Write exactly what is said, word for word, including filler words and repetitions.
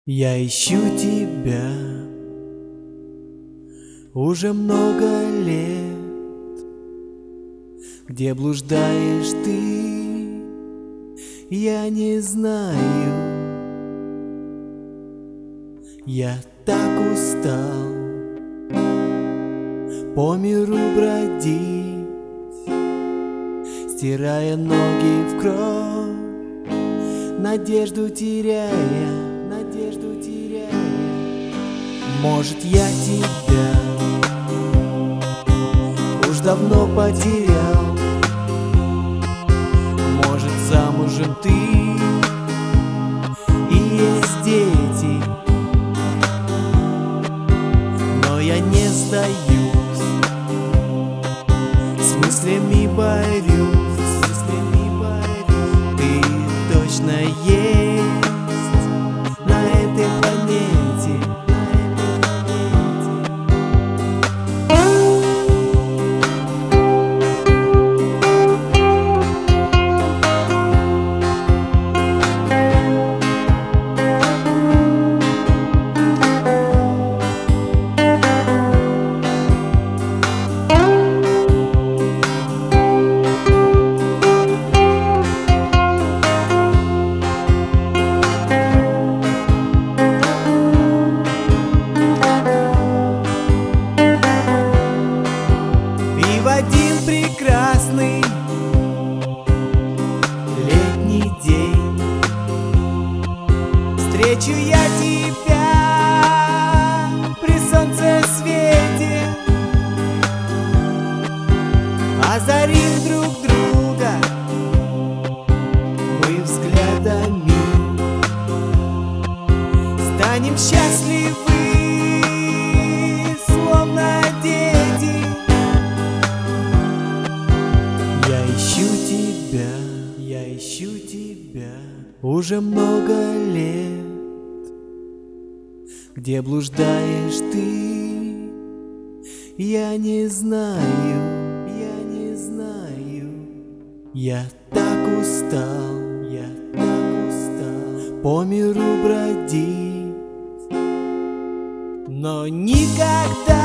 Я ищу тебя уже много лет. Где блуждаешь ты, я не знаю. Я так устал по миру бродить, стирая ноги в кровь, надежду теряя, надежду теряя. Может, я тебя уж давно потерял, может, замужем ты и есть дети, но я не сдаюсь, с мыслями борюсь, с мыслями борюсь. Ты точно есть на этой планете, на этой в один прекрасный летний день встречу я тебя при солнцесвете, озарим друг друга мы взглядами, станем счастливы, словно дети. Я ищу тебя, я ищу тебя уже много лет. Где блуждаешь ты, я не знаю, я не знаю. Я так устал, я так устал по миру бродить, но никогда